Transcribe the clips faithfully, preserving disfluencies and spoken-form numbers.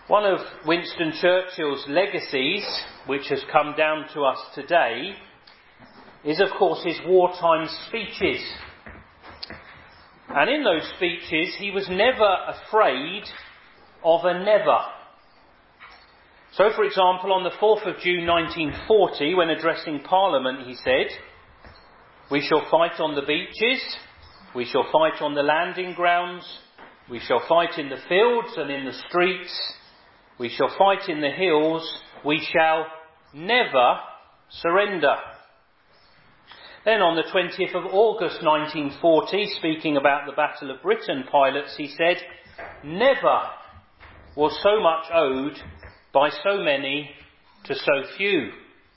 One of Winston Churchill's legacies, which has come down to us today, is of course his wartime speeches. And in those speeches he was never afraid of a never. So for example, on the fourth of June nineteen forty, when addressing Parliament, he said, "We shall fight on the beaches, we shall fight on the landing grounds, we shall fight in the fields and in the streets, we shall fight in the hills, we shall never surrender." Then on the twentieth of August nineteen forty, speaking about the Battle of Britain pilots, he said, "Never was so much owed by so many to so few."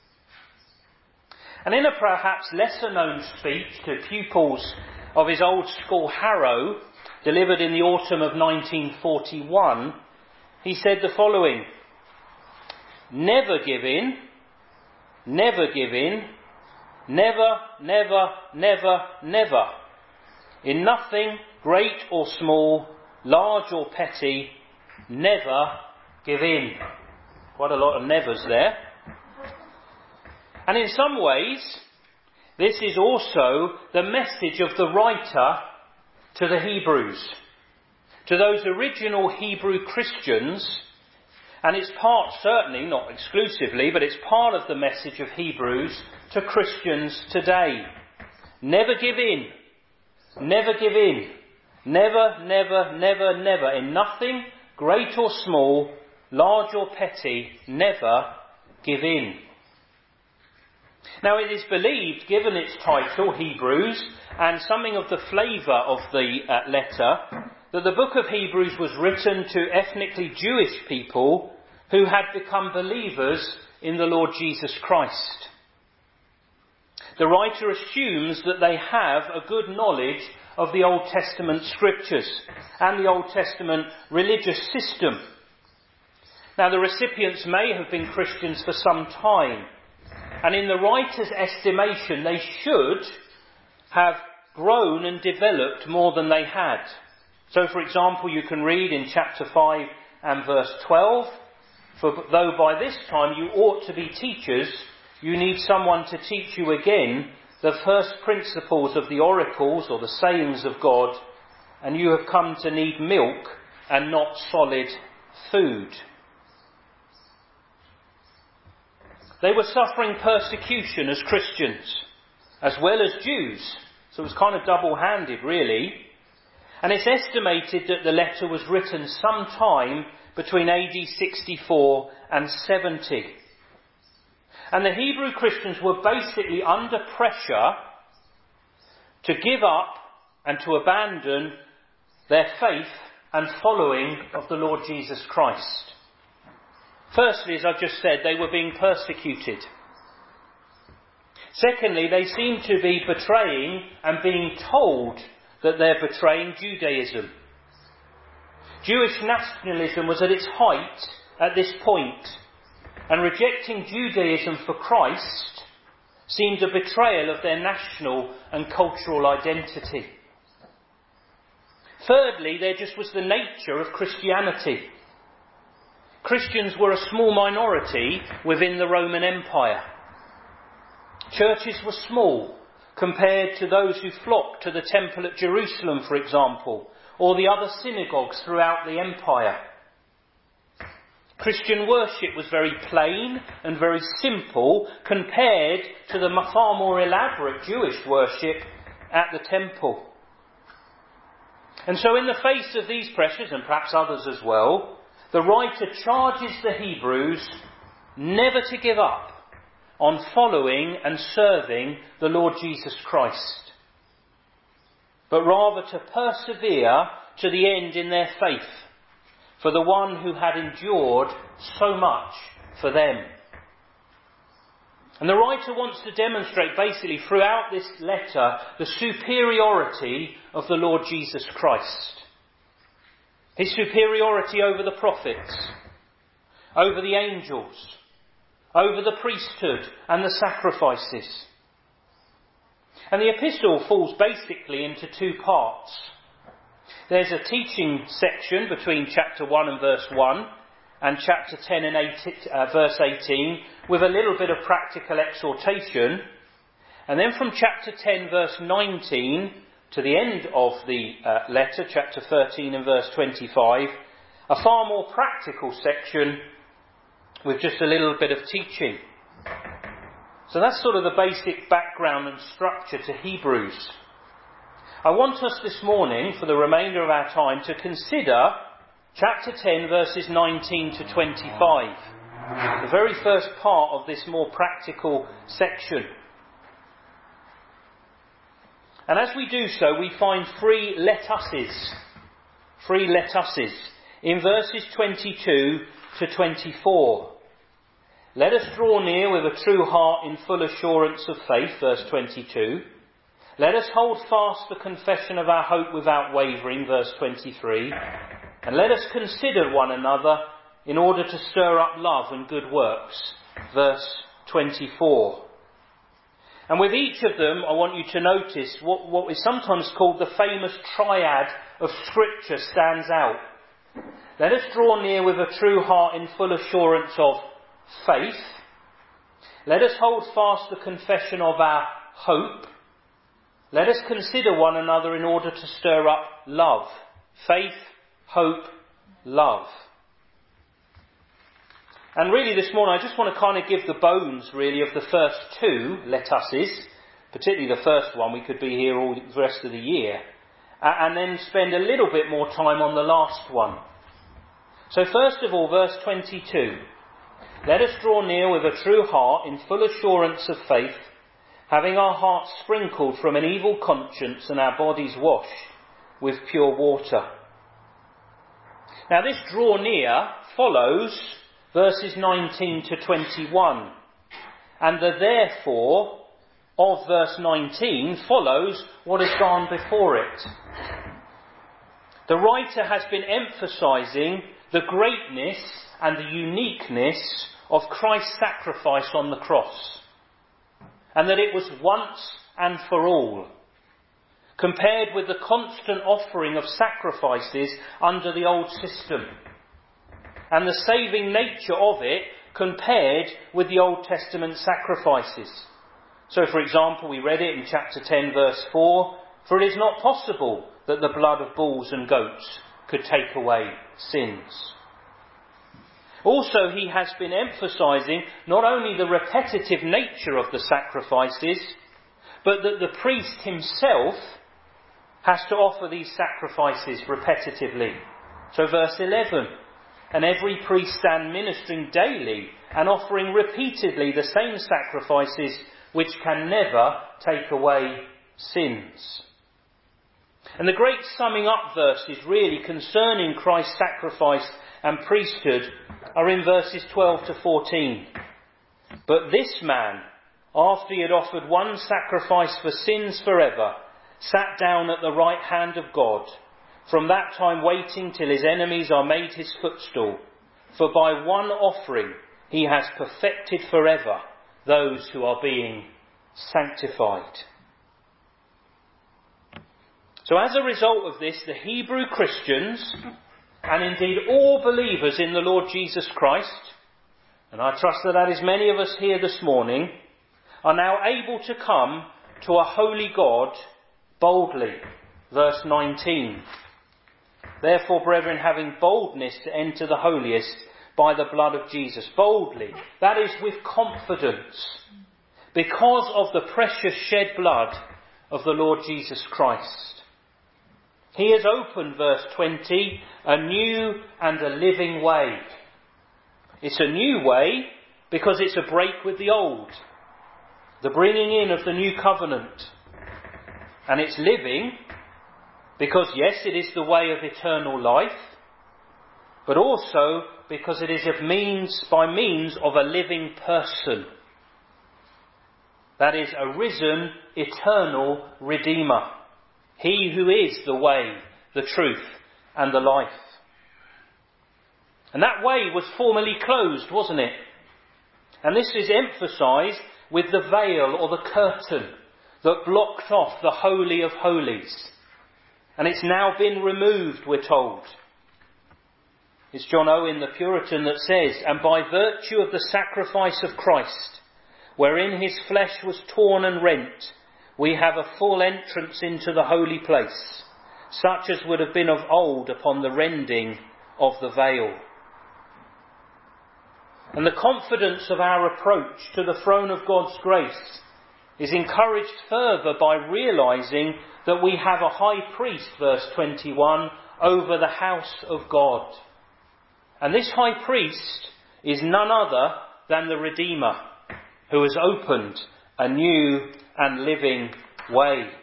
And in a perhaps lesser known speech to pupils of his old school Harrow, delivered in the autumn of nineteen forty-one, he said the following: "Never give in, never give in, never, never, never, never. In nothing, great or small, large or petty, never give in." Quite a lot of nevers there. And in some ways, this is also the message of the writer to the Hebrews, to those original Hebrew Christians, and it's part, certainly not exclusively, but it's part of the message of Hebrews to Christians today. Never give in, never give in, never, never, never, never, in nothing, great or small, large or petty, never give in. Now it is believed, given its title, Hebrews, and something of the flavour of the uh, letter, that the book of Hebrews was written to ethnically Jewish people who had become believers in the Lord Jesus Christ. The writer assumes that they have a good knowledge of the Old Testament scriptures and the Old Testament religious system. Now the recipients may have been Christians for some time, and in the writer's estimation they should have grown and developed more than they had. So for example, you can read in chapter five and verse twelve, "For though by this time you ought to be teachers, you need someone to teach you again the first principles of the oracles or the sayings of God, and you have come to need milk and not solid food." They were suffering persecution as Christians, as well as Jews. So it was kind of double-handed, really. And it's estimated that the letter was written sometime between A D sixty-four and seventy. And the Hebrew Christians were basically under pressure to give up and to abandon their faith and following of the Lord Jesus Christ. Firstly, as I've just said, they were being persecuted. Secondly, they seemed to be betraying and being told that they're betraying Judaism. Jewish nationalism was at its height at this point, and rejecting Judaism for Christ seemed a betrayal of their national and cultural identity. Thirdly, there just was the nature of Christianity. Christians were a small minority within the Roman Empire. Churches were small compared to those who flocked to the temple at Jerusalem, for example, or the other synagogues throughout the empire. Christian worship was very plain and very simple compared to the far more elaborate Jewish worship at the temple. And so in the face of these pressures, and perhaps others as well, the writer charges the Hebrews never to give up on following and serving the Lord Jesus Christ, but rather to persevere to the end in their faith for the one who had endured so much for them. And the writer wants to demonstrate basically throughout this letter the superiority of the Lord Jesus Christ. His superiority over the prophets, over the angels, over the priesthood and the sacrifices. And the epistle falls basically into two parts. There's a teaching section between chapter one and verse one, and chapter ten and eight, uh, verse eighteen with a little bit of practical exhortation. And then from chapter ten verse nineteen to the end of the uh, letter, chapter thirteen and verse twenty-five, a far more practical section with just a little bit of teaching. So that's sort of the basic background and structure to Hebrews. I want us this morning, for the remainder of our time, to consider chapter ten verses nineteen to twenty-five, the very first part of this more practical section. And as we do so, we find three let uses, three let uses in verses twenty-two to twenty-four. Let us draw near with a true heart in full assurance of faith, verse twenty-two. Let us hold fast the confession of our hope without wavering, verse twenty-three. And let us consider one another in order to stir up love and good works, verse twenty-four. And with each of them, I want you to notice what, what is sometimes called the famous triad of Scripture stands out. Let us draw near with a true heart in full assurance of faith. Let us hold fast the confession of our hope. Let us consider one another in order to stir up love. Faith, hope, love. And really this morning I just want to kind of give the bones really of the first two let uses, particularly the first one. We could be here all the rest of the year. Uh, and then spend a little bit more time on the last one. So first of all, verse twenty-two. Let us draw near with a true heart in full assurance of faith, having our hearts sprinkled from an evil conscience and our bodies washed with pure water. Now this draw near follows verses nineteen to twenty-one. And the therefore of verse nineteen follows what has gone before it. The writer has been emphasising the greatness and the uniqueness of Christ's sacrifice on the cross. And that it was once and for all, compared with the constant offering of sacrifices under the old system, and the saving nature of it compared with the Old Testament sacrifices. So, for example, we read it in chapter ten, verse four, for it is not possible that the blood of bulls and goats could take away sins. Also, he has been emphasising not only the repetitive nature of the sacrifices, but that the priest himself has to offer these sacrifices repetitively. So verse eleven, and every priest stand ministering daily and offering repeatedly the same sacrifices which can never take away sins. And the great summing up verses really concerning Christ's sacrifice and priesthood are in verses twelve to fourteen. But this man, after he had offered one sacrifice for sins forever, sat down at the right hand of God, from that time waiting till his enemies are made his footstool. For by one offering he has perfected forever those who are being sanctified. So as a result of this, the Hebrew Christians, and indeed all believers in the Lord Jesus Christ, and I trust that that is many of us here this morning, are now able to come to a holy God boldly. Verse nineteen. Therefore, brethren, having boldness to enter the holiest by the blood of Jesus. Boldly. That is with confidence. Because of the precious shed blood of the Lord Jesus Christ. He has opened, verse twenty, a new and a living way. It's a new way because it's a break with the old. The bringing in of the new covenant. And it's living because, yes, it is the way of eternal life, but also because it is of means, by means of a living person. That is, a risen, eternal Redeemer. He who is the way, the truth, and the life. And that way was formerly closed, wasn't it? And this is emphasised with the veil or the curtain that blocked off the Holy of Holies. And it's now been removed, we're told. It's John Owen, the Puritan, that says, "And by virtue of the sacrifice of Christ, wherein his flesh was torn and rent, we have a full entrance into the holy place, such as would have been of old upon the rending of the veil." And the confidence of our approach to the throne of God's grace is encouraged further by realising that we have a high priest, verse twenty-one, over the house of God. And this high priest is none other than the Redeemer, who has opened a new and living way.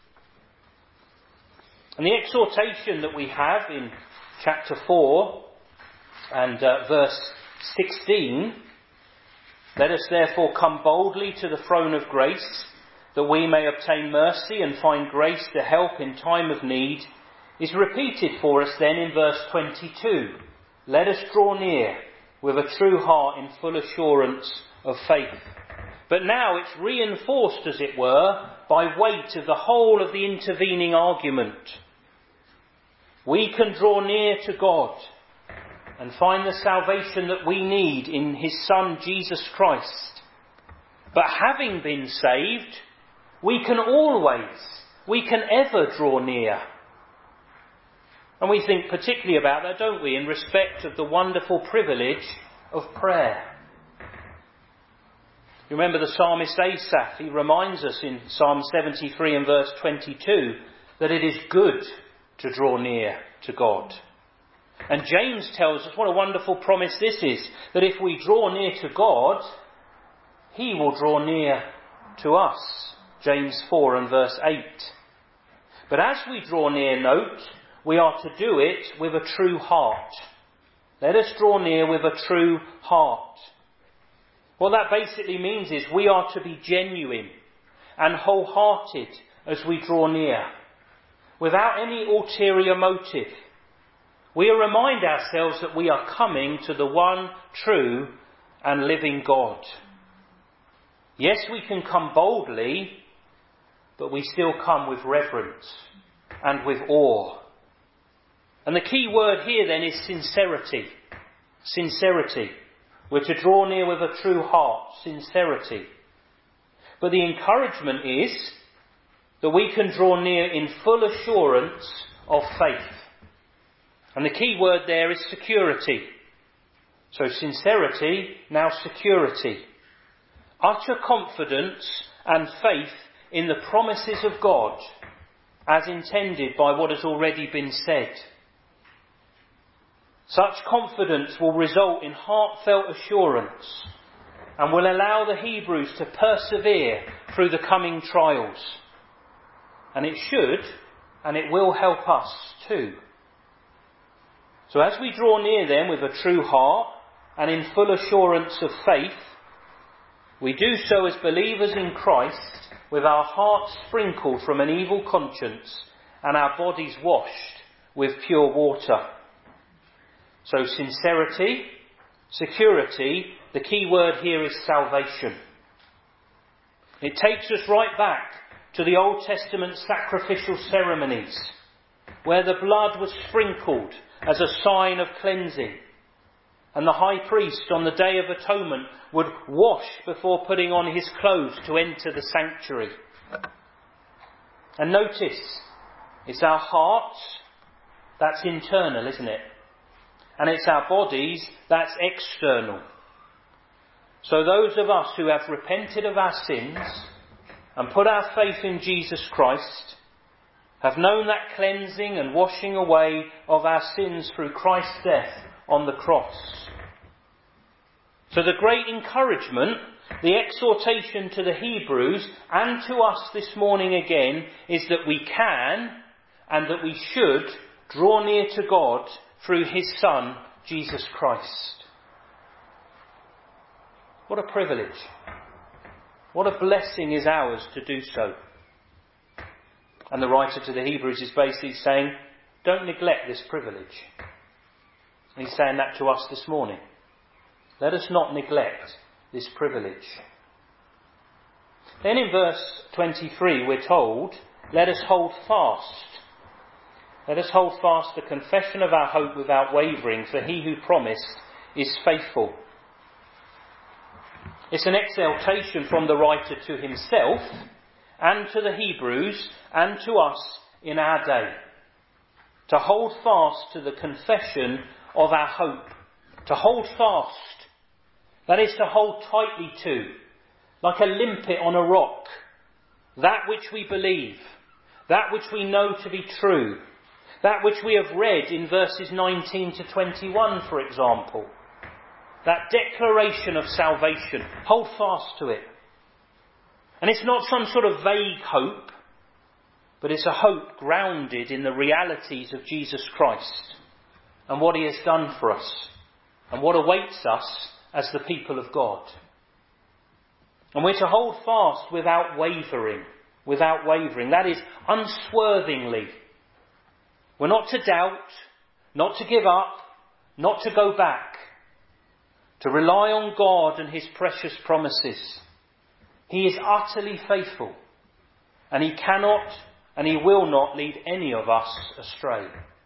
And the exhortation that we have in chapter four and uh, verse sixteen, "Let us therefore come boldly to the throne of grace, that we may obtain mercy and find grace to help in time of need," is repeated for us then in verse twenty-two. "Let us draw near with a true heart in full assurance of faith." But now it's reinforced, as it were, by weight of the whole of the intervening argument. We can draw near to God and find the salvation that we need in his Son Jesus Christ. But having been saved, we can always, we can ever draw near. And we think particularly about that, don't we, in respect of the wonderful privilege of prayer. You remember the psalmist Asaph, he reminds us in Psalm seventy-three and verse twenty-two that it is good to draw near to God. And James tells us what a wonderful promise this is, that if we draw near to God, he will draw near to us. James four and verse eight. But as we draw near, note, we are to do it with a true heart. Let us draw near with a true heart. What that basically means is we are to be genuine and wholehearted as we draw near, without any ulterior motive. We remind ourselves that we are coming to the one true and living God. Yes, we can come boldly, but we still come with reverence and with awe. And the key word here then is sincerity. Sincerity. We're to draw near with a true heart, sincerity. But the encouragement is that we can draw near in full assurance of faith. And the key word there is security. So sincerity, now security. Utter confidence and faith in the promises of God as intended by what has already been said. Such confidence will result in heartfelt assurance and will allow the Hebrews to persevere through the coming trials. And it should, and it will help us too. So as we draw near them with a true heart and in full assurance of faith, we do so as believers in Christ, with our hearts sprinkled from an evil conscience and our bodies washed with pure water. So sincerity, security, the key word here is salvation. It takes us right back to the Old Testament sacrificial ceremonies, where the blood was sprinkled as a sign of cleansing. And the high priest on the Day of Atonement would wash before putting on his clothes to enter the sanctuary. And notice, it's our hearts, that's internal, isn't it? And it's our bodies, that's external. So those of us who have repented of our sins and put our faith in Jesus Christ have known that cleansing and washing away of our sins through Christ's death on the cross. So the great encouragement, the exhortation to the Hebrews and to us this morning again, is that we can and that we should draw near to God through his Son, Jesus Christ. What a privilege. What a blessing is ours to do so. And the writer to the Hebrews is basically saying, don't neglect this privilege. And he's saying that to us this morning. Let us not neglect this privilege. Then in verse twenty-three we're told, let us hold fast. Let us hold fast the confession of our hope without wavering, for he who promised is faithful. It's an exaltation from the writer to himself and to the Hebrews and to us in our day. To hold fast to the confession of our hope. To hold fast. That is to hold tightly to, like a limpet on a rock, that which we believe, that which we know to be true, that which we have read in verses nineteen to twenty-one, for example. That declaration of salvation. Hold fast to it. And it's not some sort of vague hope, but it's a hope grounded in the realities of Jesus Christ and what he has done for us and what awaits us as the people of God. And we're to hold fast without wavering, without wavering. That is, unswervingly. We're not to doubt, not to give up, not to go back. To rely on God and his precious promises. He is utterly faithful, and he cannot and he will not lead any of us astray.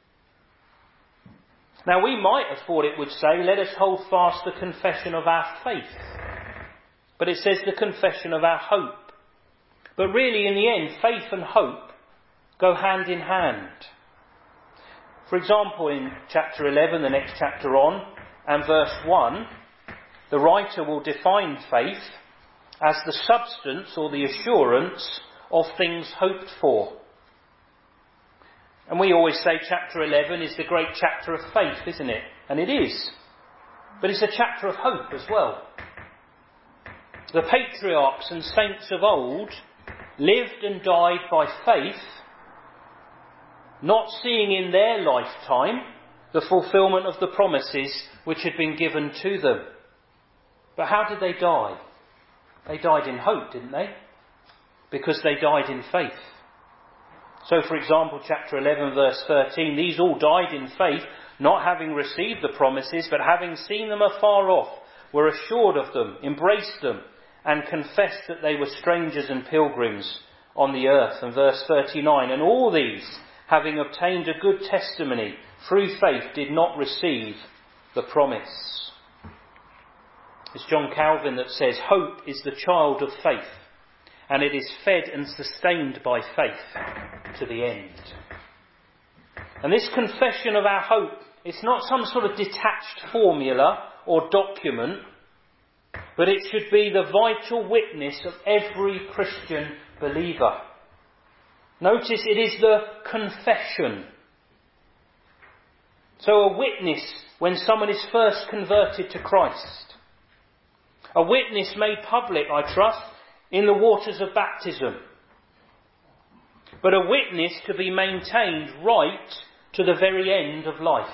Now we might have thought it would say, let us hold fast the confession of our faith. But it says the confession of our hope. But really in the end, faith and hope go hand in hand. For example, in chapter eleven, the next chapter on, and verse one, the writer will define faith as the substance or the assurance of things hoped for. And we always say chapter eleven is the great chapter of faith, isn't it? And it is. But it's a chapter of hope as well. The patriarchs and saints of old lived and died by faith, not seeing in their lifetime the fulfilment of the promises which had been given to them. But how did they die? They died in hope, didn't they? Because they died in faith. So, for example, chapter eleven, verse thirteen, these all died in faith, not having received the promises, but having seen them afar off, were assured of them, embraced them, and confessed that they were strangers and pilgrims on the earth. And verse thirty-nine, and all these, having obtained a good testimony, through faith did not receive the promise. It's John Calvin that says, hope is the child of faith, and it is fed and sustained by faith to the end. And this confession of our hope, it's not some sort of detached formula or document, but it should be the vital witness of every Christian believer. Notice it is the confession. So a witness when someone is first converted to Christ. A witness made public, I trust, in the waters of baptism. But a witness to be maintained right to the very end of life.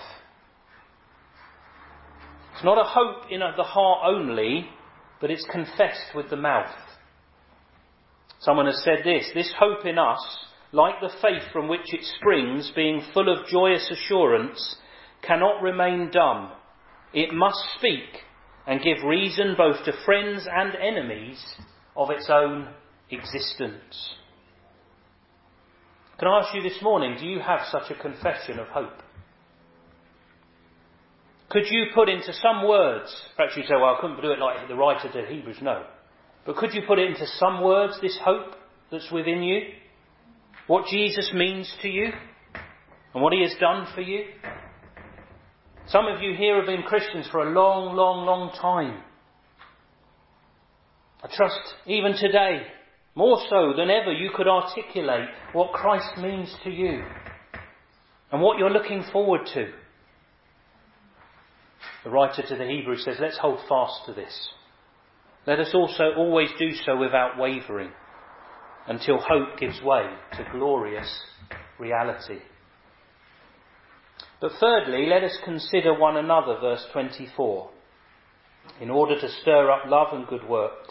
It's not a hope in the heart only, but it's confessed with the mouth. Someone has said this, this hope in us, like the faith from which it springs, being full of joyous assurance, cannot remain dumb. It must speak and give reason both to friends and enemies of its own existence. Can I ask you this morning, do you have such a confession of hope? Could you put into some words, perhaps you say, well, I couldn't do it like the writer to Hebrews, no. But could you put it into some words, this hope that's within you? What Jesus means to you? And what he has done for you? Some of you here have been Christians for a long, long, long time. I trust even today, more so than ever, you could articulate what Christ means to you and what you're looking forward to. The writer to the Hebrews says, let's hold fast to this. Let us also always do so without wavering, until hope gives way to glorious reality. But thirdly, let us consider one another, verse twenty-four, in order to stir up love and good works.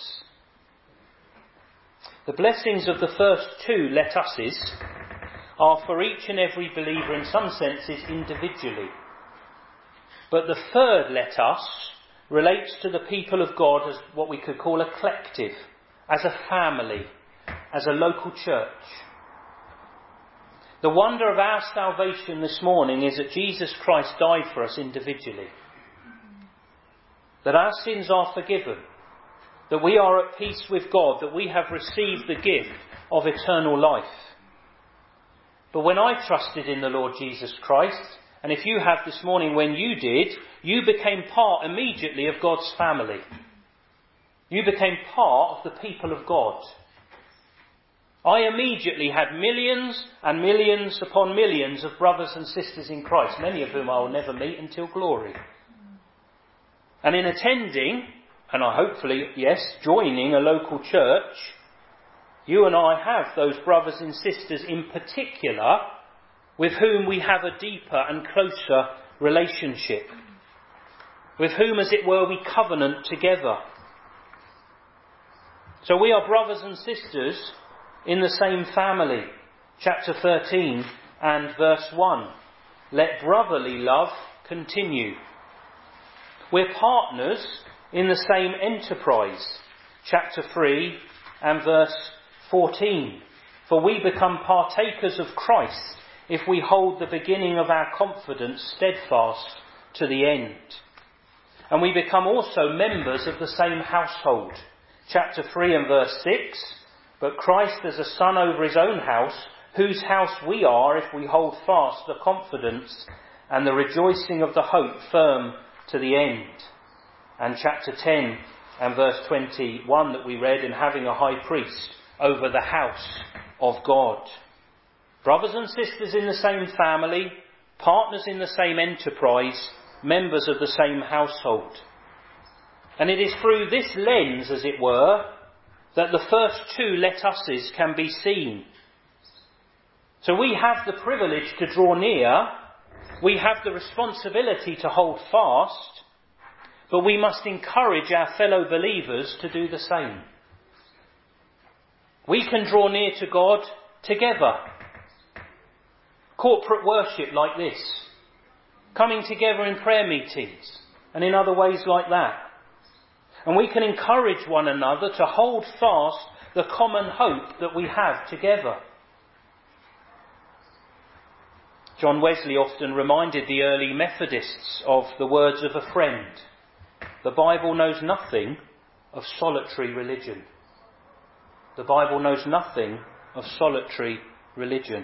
The blessings of the first two let uses are for each and every believer in some senses individually. But the third let us relates to the people of God as what we could call a collective, as a family, as a local church. The wonder of our salvation this morning is that Jesus Christ died for us individually. That our sins are forgiven. That we are at peace with God. That we have received the gift of eternal life. But when I trusted in the Lord Jesus Christ, and if you have this morning when you did, you became part immediately of God's family. You became part of the people of God. I immediately had millions and millions upon millions of brothers and sisters in Christ, many of whom I will never meet until glory. And in attending, and I hopefully, yes, joining a local church, you and I have those brothers and sisters in particular with whom we have a deeper and closer relationship. With whom, as it were, we covenant together. So we are brothers and sisters in the same family. Chapter thirteen and verse one. Let brotherly love continue. We're partners in the same enterprise. Chapter three and verse fourteen. For we become partakers of Christ if we hold the beginning of our confidence steadfast to the end. And we become also members of the same household. Chapter three and verse six. But Christ as a son over his own house, whose house we are if we hold fast the confidence and the rejoicing of the hope firm to the end. And chapter ten and verse twenty-one that we read, in having a high priest over the house of God. Brothers and sisters in the same family, partners in the same enterprise, members of the same household. And it is through this lens, as it were, that the first two let us's can be seen. So we have the privilege to draw near, we have the responsibility to hold fast, but we must encourage our fellow believers to do the same. We can draw near to God together. Corporate worship like this. Coming together in prayer meetings and in other ways like that. And we can encourage one another to hold fast the common hope that we have together. John Wesley often reminded the early Methodists of the words of a friend. The Bible knows nothing of solitary religion. The Bible knows nothing of solitary religion.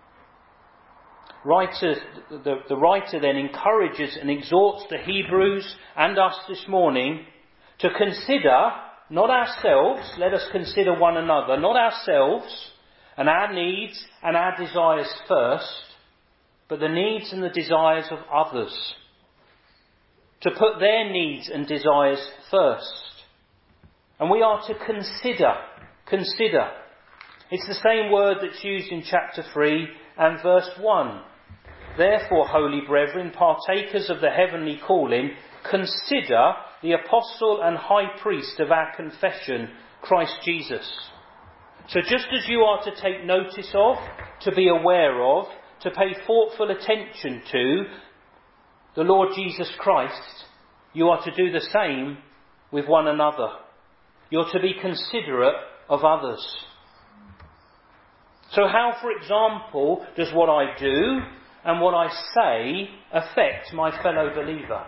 Writer, the, the writer then encourages and exhorts the Hebrews and us this morning to consider, not ourselves, let us consider one another, not ourselves and our needs and our desires first, but the needs and the desires of others. To put their needs and desires first. And we are to consider, consider. It's the same word that's used in chapter three and verse one. Therefore, holy brethren, partakers of the heavenly calling, consider the apostle and high priest of our confession, Christ Jesus. So just as you are to take notice of, to be aware of, to pay thoughtful attention to the Lord Jesus Christ, you are to do the same with one another. You're to be considerate of others. So how, for example, does what I do and what I say affect my fellow believer?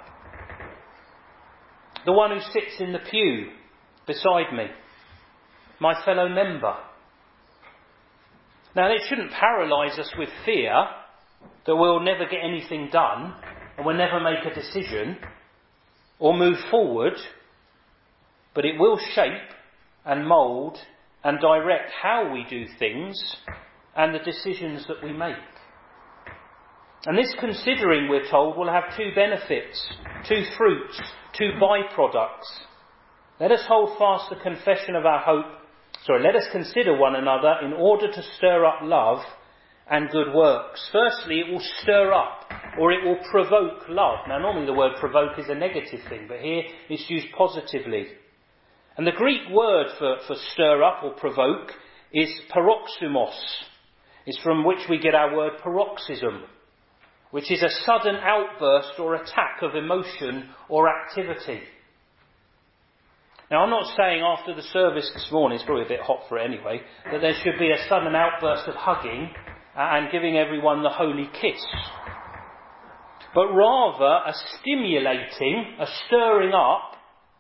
The one who sits in the pew beside me, my fellow member. Now, it shouldn't paralyse us with fear that we'll never get anything done and we'll never make a decision or move forward, but it will shape and mould and direct how we do things and the decisions that we make. And this considering, we're told, will have two benefits, two fruits, two byproducts. Let us hold fast the confession of our hope. Sorry, let us consider one another in order to stir up love and good works. Firstly, it will stir up, or it will provoke love. Now, normally the word provoke is a negative thing, but here it's used positively. And the Greek word for, for stir up or provoke is paroxysmos. It's from which we get our word paroxysm, which is a sudden outburst or attack of emotion or activity. Now, I'm not saying after the service this morning, it's probably a bit hot for it anyway, that there should be a sudden outburst of hugging and giving everyone the holy kiss, but rather a stimulating, a stirring up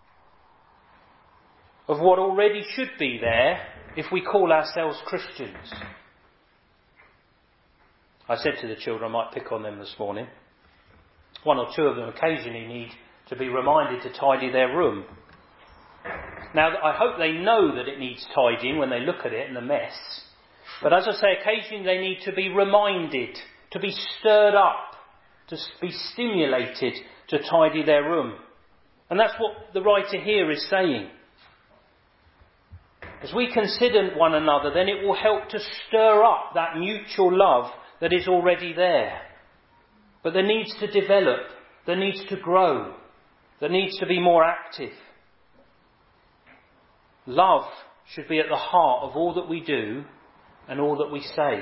of what already should be there if we call ourselves Christians. I said to the children, I might pick on them this morning. One or two of them occasionally need to be reminded to tidy their room. Now, I hope they know that it needs tidying when they look at it and the mess. But as I say, occasionally they need to be reminded, to be stirred up, to be stimulated to tidy their room. And that's what the writer here is saying. As we consider one another, then it will help to stir up that mutual love that is already there. But there needs to develop, there needs to grow, there needs to be more active. Love should be at the heart of all that we do and all that we say.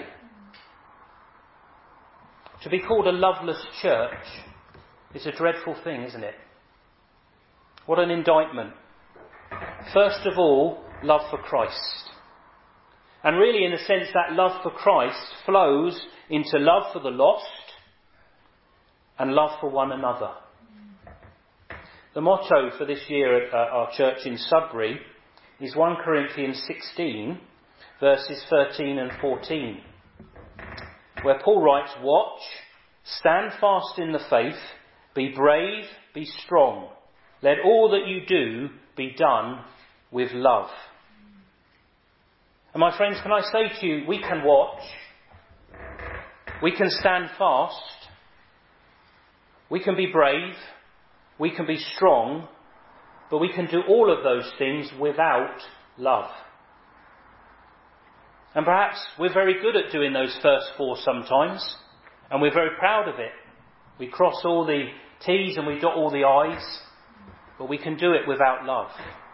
To be called a loveless church is a dreadful thing, isn't it? What an indictment. First of all, love for Christ. And really, in a sense, that love for Christ flows into love for the lost and love for one another. The motto for this year at our church in Sudbury is First Corinthians sixteen, verses thirteen and fourteen, where Paul writes, "Watch, stand fast in the faith, be brave, be strong. Let all that you do be done with love." And my friends, can I say to you, we can watch, we can stand fast, we can be brave, we can be strong, but we can do all of those things without love. And perhaps we're very good at doing those first four sometimes, and we're very proud of it. We cross all the T's and we dot all the I's, but we can do it without love.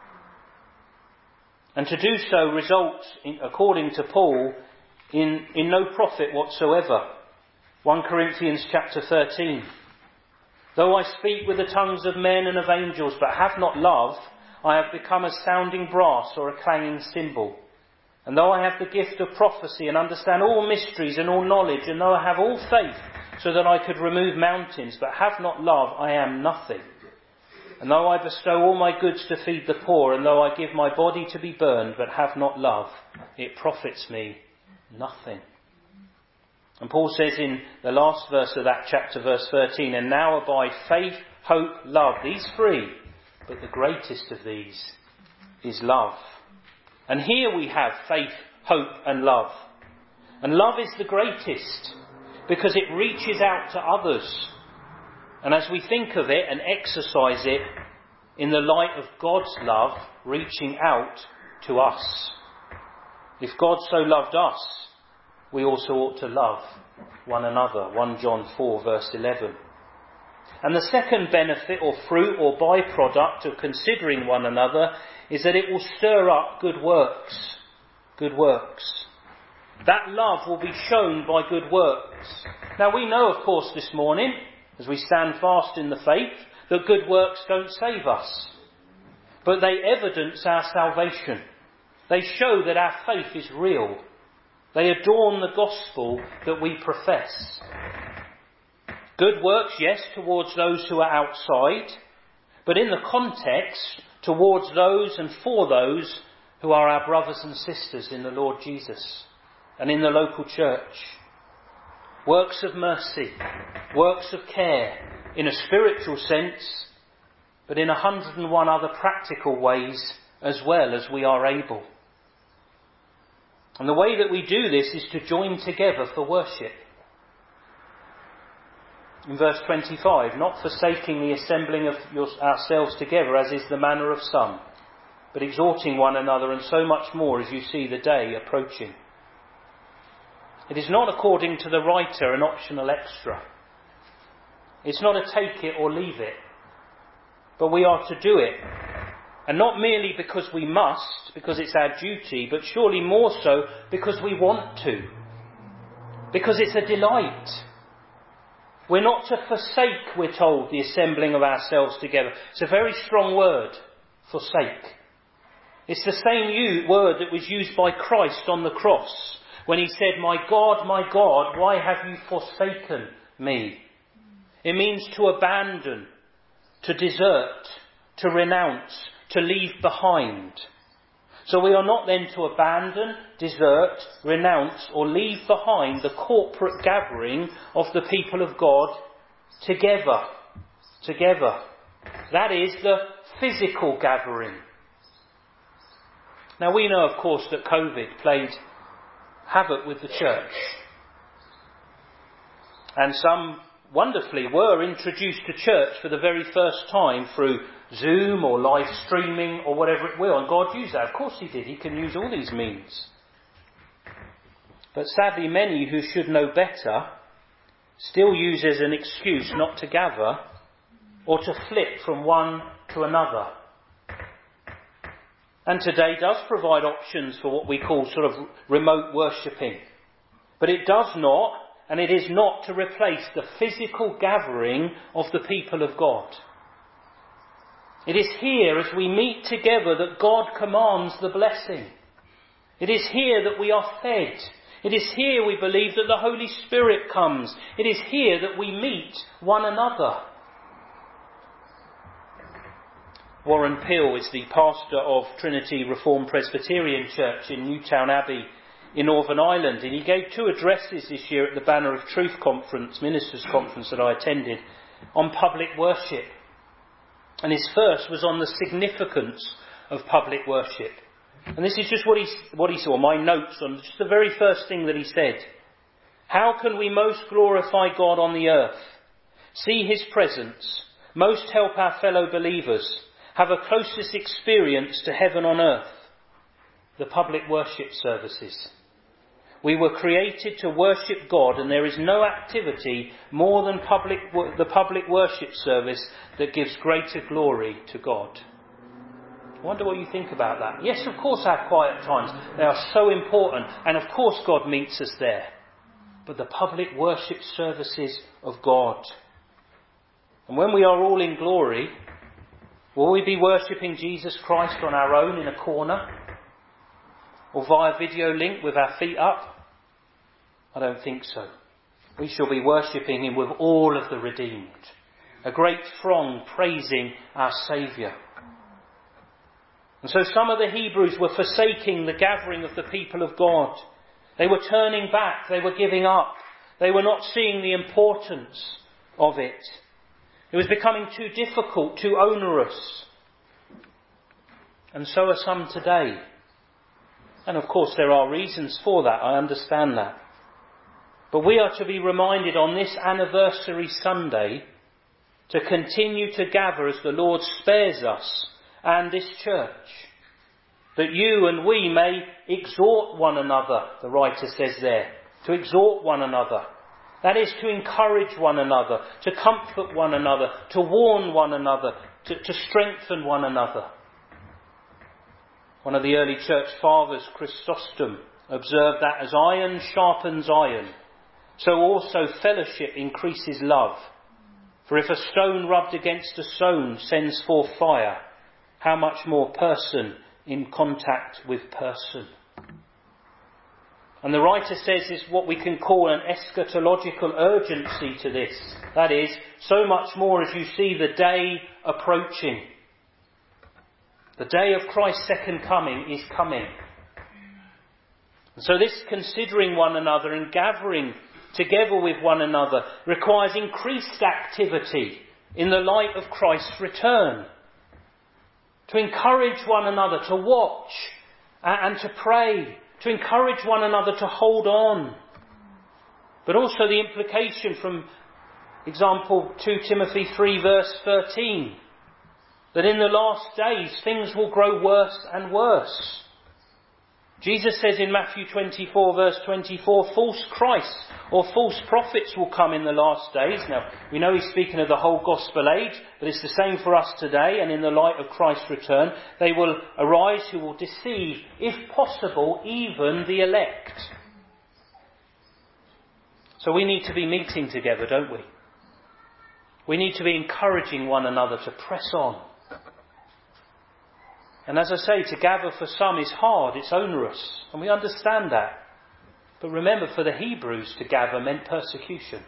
And to do so results, in, according to Paul, in, in no profit whatsoever. First Corinthians chapter thirteen. "Though I speak with the tongues of men and of angels, but have not love, I have become a sounding brass or a clanging cymbal. And though I have the gift of prophecy and understand all mysteries and all knowledge, and though I have all faith so that I could remove mountains, but have not love, I am nothing. And though I bestow all my goods to feed the poor, and though I give my body to be burned, but have not love, it profits me nothing." And Paul says in the last verse of that chapter, verse thirteen, "And now abide faith, hope, love, these three, but the greatest of these is love." And here we have faith, hope and love. And love is the greatest because it reaches out to others. And as we think of it and exercise it in the light of God's love reaching out to us. If God so loved us, we also ought to love one another. First John four verse eleven. And the second benefit or fruit or byproduct of considering one another is that it will stir up good works. Good works. That love will be shown by good works. Now we know, of course, this morning, as we stand fast in the faith, that good works don't save us. But they evidence our salvation. They show that our faith is real. They adorn the gospel that we profess. Good works, yes, towards those who are outside, but in the context, towards those and for those who are our brothers and sisters in the Lord Jesus and in the local church. Works of mercy, works of care, in a spiritual sense, but in a hundred and one other practical ways as well as we are able. And the way that we do this is to join together for worship. In verse twenty-five, "Not forsaking the assembling of your, ourselves together, as is the manner of some, but exhorting one another, and so much more as you see the day approaching." It is not, according to the writer, an optional extra. It's not a take it or leave it, but we are to do it. And not merely because we must, because it's our duty, but surely more so because we want to. Because it's a delight. We're not to forsake, we're told, the assembling of ourselves together. It's a very strong word, forsake. It's the same word that was used by Christ on the cross when he said, "My God, my God, why have you forsaken me?" It means to abandon, to desert, to renounce, to leave behind. So we are not then to abandon, desert, renounce or leave behind the corporate gathering of the people of God together. Together. That is the physical gathering. Now we know, of course, that COVID played havoc with the church. And some wonderfully were introduced to church for the very first time through Zoom or live streaming or whatever it will. And God used that. Of course he did. He can use all these means. But sadly many who should know better still use as an excuse not to gather or to flip from one to another. And today does provide options for what we call sort of remote worshipping. But it does not, and it is not to replace the physical gathering of the people of God. It is here as we meet together that God commands the blessing. It is here that we are fed. It is here we believe that the Holy Spirit comes. It is here that we meet one another. Warren Peel is the pastor of Trinity Reformed Presbyterian Church in Newtown Abbey in Northern Ireland, and he gave two addresses this year at the Banner of Truth conference, ministers' conference that I attended, on public worship. And his first was on the significance of public worship. And this is just what he, what he saw, my notes on just the very first thing that he said. How can we most glorify God on the earth, see his presence, most help our fellow believers, have a closest experience to heaven on earth? The public worship services. We were created to worship God, and there is no activity more than public, the public worship service that gives greater glory to God. I wonder what you think about that. Yes, of course our quiet times, they are so important, and of course God meets us there. But the public worship services of God. And when we are all in glory, will we be worshipping Jesus Christ on our own in a corner? Or via video link with our feet up? I don't think so. We shall be worshipping him with all of the redeemed. A great throng praising our Saviour. And so some of the Hebrews were forsaking the gathering of the people of God. They were turning back. They were giving up. They were not seeing the importance of it. It was becoming too difficult, too onerous. And so are some today. And of course there are reasons for that, I understand that. But we are to be reminded on this anniversary Sunday to continue to gather as the Lord spares us and this church. That you and we may exhort one another, the writer says there. To exhort one another. That is to encourage one another, to comfort one another, to warn one another, to, to strengthen one another. One of the early church fathers, Chrysostom, observed that as iron sharpens iron, so also fellowship increases love. For if a stone rubbed against a stone sends forth fire, how much more person in contact with person? And the writer says is what we can call an eschatological urgency to this. That is, so much more as you see the day approaching. The day of Christ's second coming is coming. And so this considering one another and gathering together with one another requires increased activity in the light of Christ's return. To encourage one another to watch and to pray. To encourage one another to hold on. But also the implication from example two Timothy three verse thirteen. That in the last days things will grow worse and worse. Jesus says in Matthew twenty-four verse twenty-four, false Christs or false prophets will come in the last days. Now, we know he's speaking of the whole gospel age, but it's the same for us today, and in the light of Christ's return, they will arise who will deceive, if possible, even the elect. So we need to be meeting together, don't we? We need to be encouraging one another to press on. And as I say, to gather for some is hard, it's onerous, and we understand that. But remember, for the Hebrews to gather meant persecution.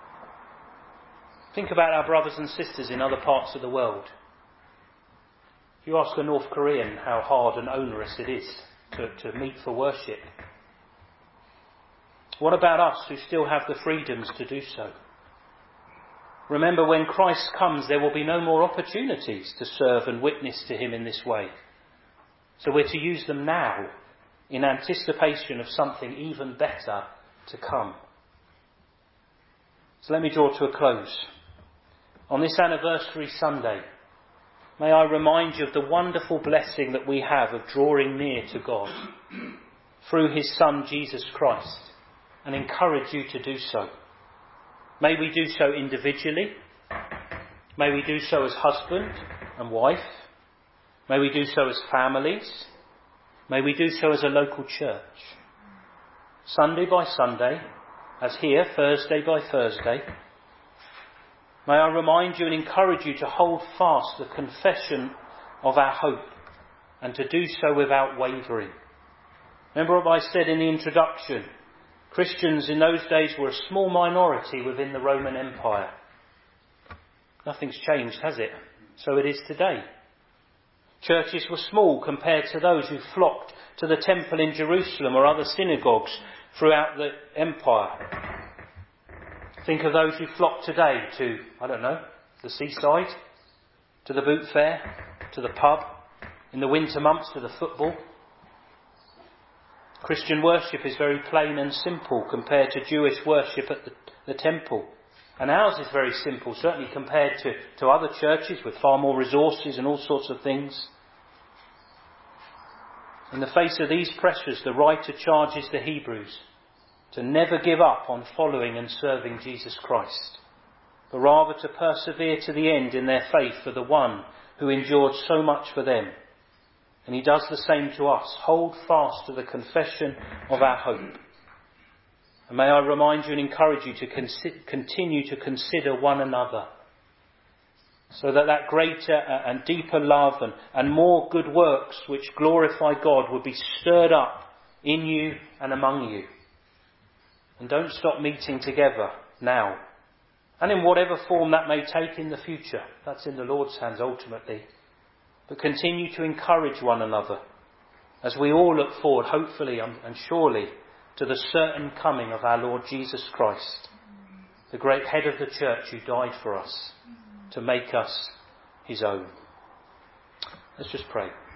Think about our brothers and sisters in other parts of the world. If you ask a North Korean how hard and onerous it is to, to meet for worship, what about us who still have the freedoms to do so? Remember, when Christ comes, there will be no more opportunities to serve and witness to him in this way. So we're to use them now in anticipation of something even better to come. So let me draw to a close. On this anniversary Sunday, may I remind you of the wonderful blessing that we have of drawing near to God through his Son Jesus Christ, and encourage you to do so. May we do so individually. May we do so as husband and wife. May we do so as families. May we do so as a local church. Sunday by Sunday, as here, Thursday by Thursday. May I remind you and encourage you to hold fast the confession of our hope and to do so without wavering. Remember what I said in the introduction. Christians in those days were a small minority within the Roman Empire. Nothing's changed, has it? So it is today. Churches were small compared to those who flocked to the temple in Jerusalem or other synagogues throughout the empire. Think of those who flock today to, I don't know, the seaside, to the boot fair, to the pub, in the winter months to the football. Christian worship is very plain and simple compared to Jewish worship at the, the temple. And ours is very simple, certainly compared to, to other churches with far more resources and all sorts of things. In the face of these pressures, the writer charges the Hebrews to never give up on following and serving Jesus Christ, but rather to persevere to the end in their faith for the one who endured so much for them. And he does the same to us. Hold fast to the confession of our hope. And may I remind you and encourage you to con- continue to consider one another, so that that greater and deeper love and, and more good works which glorify God would be stirred up in you and among you. And don't stop meeting together now. And in whatever form that may take in the future. That's in the Lord's hands ultimately. But continue to encourage one another as we all look forward, hopefully and surely, to the certain coming of our Lord Jesus Christ, the great head of the church who died for us to make us his own. Let's just pray.